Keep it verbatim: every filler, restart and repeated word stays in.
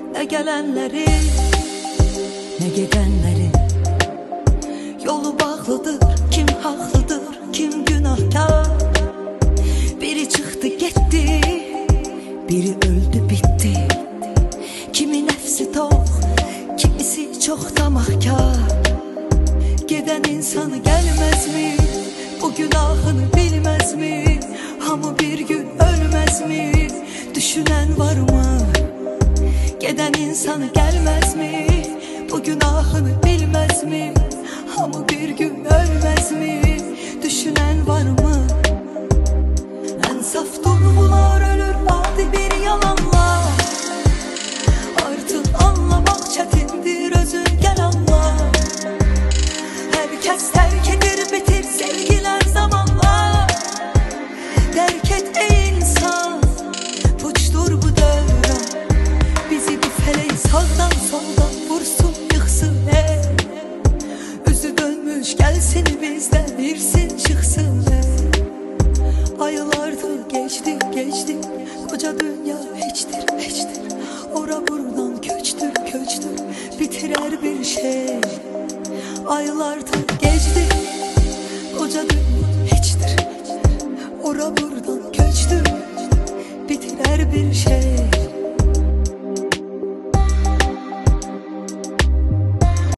Ne gelenleri ne gidenleri. Yolu bağlıdır, kim haklıdır, kim günahkar. Biri çıktı gitti, biri öldü bitti. Kimi nefsi tok, kimisi çok tamahkar. Giden insan gelmez mi? Bu günahını bilmez mi? Hamı bir gün ölmez mi? Düşünen var mı? Giden insan gelmez mi? Bu günahını bilmez mi? Hamı bir gün ölmez mi? Düşünen var mı? En saf duygular ölür adi bir yalanla. Artık anlamak çetindir, özün gel anla. Herkes terk edir bitir sevgiler zamanla. Terk et ey insan, puçtur bu devran. Bizi bir feleği sağdan soldan vursun yıksın ey. Özü dönmüş gelsin bizden irsin çıksın ey. Aylardır geçti geçti, koca dünya hiçtir hiçtir. Ora buradan köçtür köçtür, bitirer bir şey. Aylardır geçti, koca dünya hiçtir. Ora buradan köçtür, bitirer bir şey.